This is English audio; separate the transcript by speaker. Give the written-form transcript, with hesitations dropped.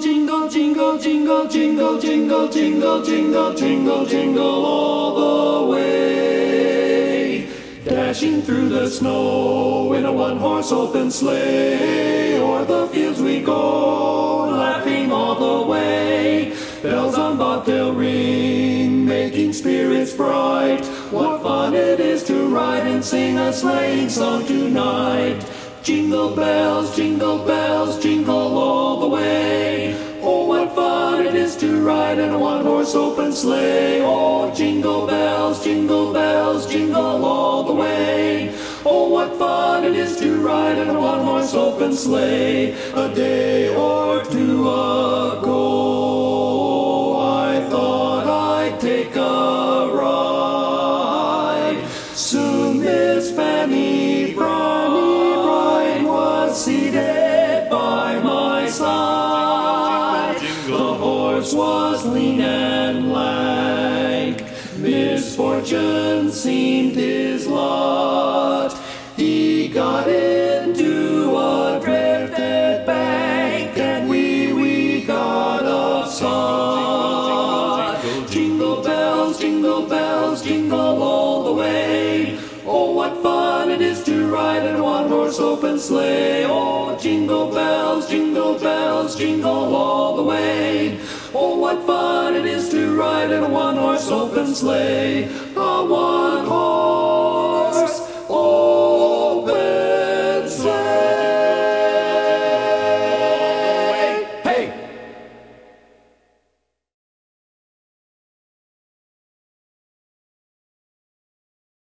Speaker 1: jingle, jingle, jingle, jingle, jingle, jingle, jingle, jingle, jingle all the way. Dashing through the snow in a one-horse open sleigh, o'er the fields we go, laughing all the way. Bells on bobtail ring, making spirits bright. What fun it is to ride and sing a sleighing song tonight. Jingle bells, jingle all the way. Oh, what fun it is to ride in a one-horse open sleigh. Oh, jingle bells, jingle all the way. Oh, what fun it is to ride in a one-horse open sleigh. A day or two ago, I thought I'd take a ride. Soon Miss Fanny Bride was seated by my side. The horse was lean and lank. Misfortune seemed his lot. He got into a drifted bank, and we got upside. Jingle bells, jingle all the way. Oh, what fun it is to ride in a one-horse open sleigh. Oh, jingle bells, jingle all the way. Oh, what fun it is to ride in a one-horse open sleigh. A